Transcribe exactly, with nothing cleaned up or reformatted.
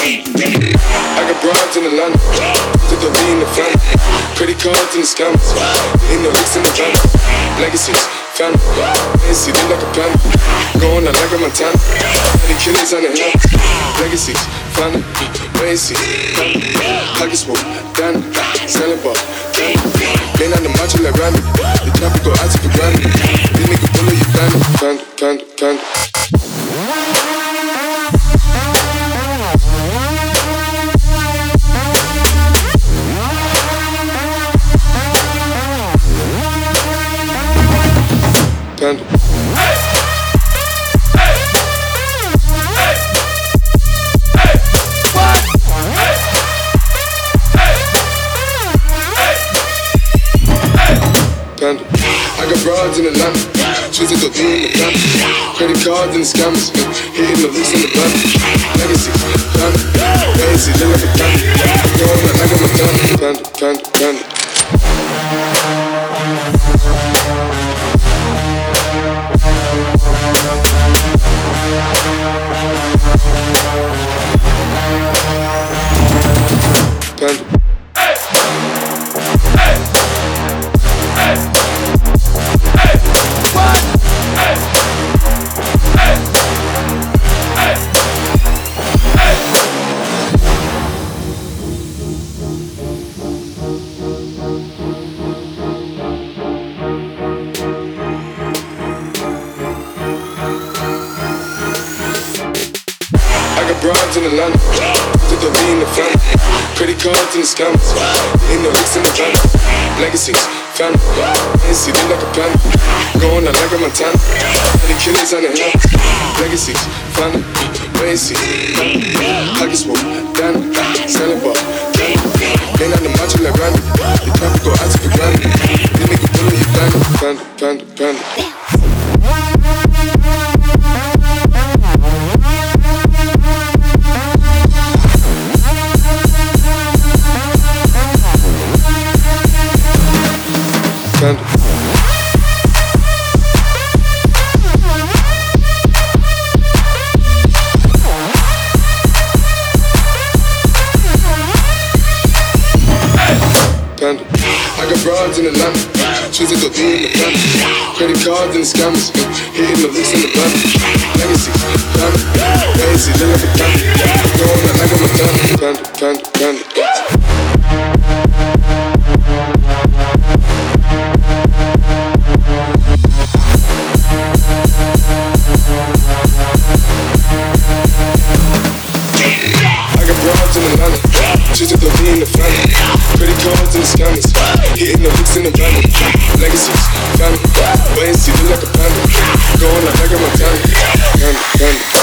I got broads in Atlanta, to the lean, the family. Credit cards and the scammers, ain't no licks in the van. Legacies, family, ain't see them like a plan. Going out like a Montana, any killers on the hands. Legacies, family, ain't see, family. Pocket smoke, Danny, selling ball, candy. Been on the macho like Randy, the traffic go out to the granny. This nigga bullet you panda, panda, panda, panda. Panda. Hey! Hey! Hey! Hey! What? Hey! Hey! Hey! Hey! Panda. I got broads in Atlanta, choosing to do in the panda. Credit cards and the scammers, hitting the loose in the panda. Legacy, panda. Lazy, look like a panda. Going out like a Montana. Panda, panda, panda. Panda. Hey! Hey! Hey! Hey! What? Hey! Hey! Hey! Hey! I got broads in Atlanta, to the lean, the family. Credit cards and the scammers, ain't no licks in the van. Legacies, family, ain't see them like a plan. Going out like a Montana, any killers on the hands. Legacies, family, ain't see, family. Pocket smoke, Danny, selling ball, candy. Been on the macho like Randy, the traffic go out to the granny. This nigga bullet you panda, panda, panda, panda. Panda. Panda. I got broads in Atlanta, choosing to do in the panda. Credit cards and the scammers, hitting the loose in the panda. Legacy, family, lazy, look like a panda. Going out like a Montana. Panda, panda, panda. Choosing to be in the family. Credit cards and the scammers, hitting the licks in the van. Legacies, family, wait and see, look like a panda. Going out like a Montana. Panda, panda.